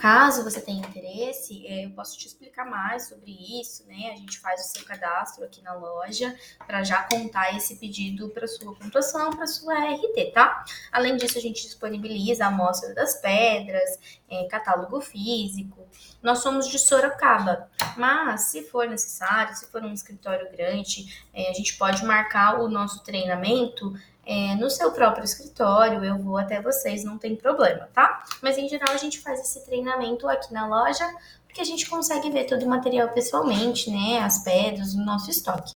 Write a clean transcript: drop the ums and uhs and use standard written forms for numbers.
Caso você tenha interesse, eu posso te explicar mais sobre isso, né? A gente faz o seu cadastro aqui na loja para já contar esse pedido para sua pontuação, para sua RT, tá? Além disso, a gente disponibiliza a amostra das pedras, catálogo físico. Nós somos de Sorocaba, mas se for necessário, se for um escritório grande, a gente pode marcar o nosso treinamento no seu próprio escritório, eu vou até vocês, não tem problema, tá? Mas em geral a gente faz esse treinamento aqui na loja, porque a gente consegue ver todo o material pessoalmente, né? As pedras, o nosso estoque.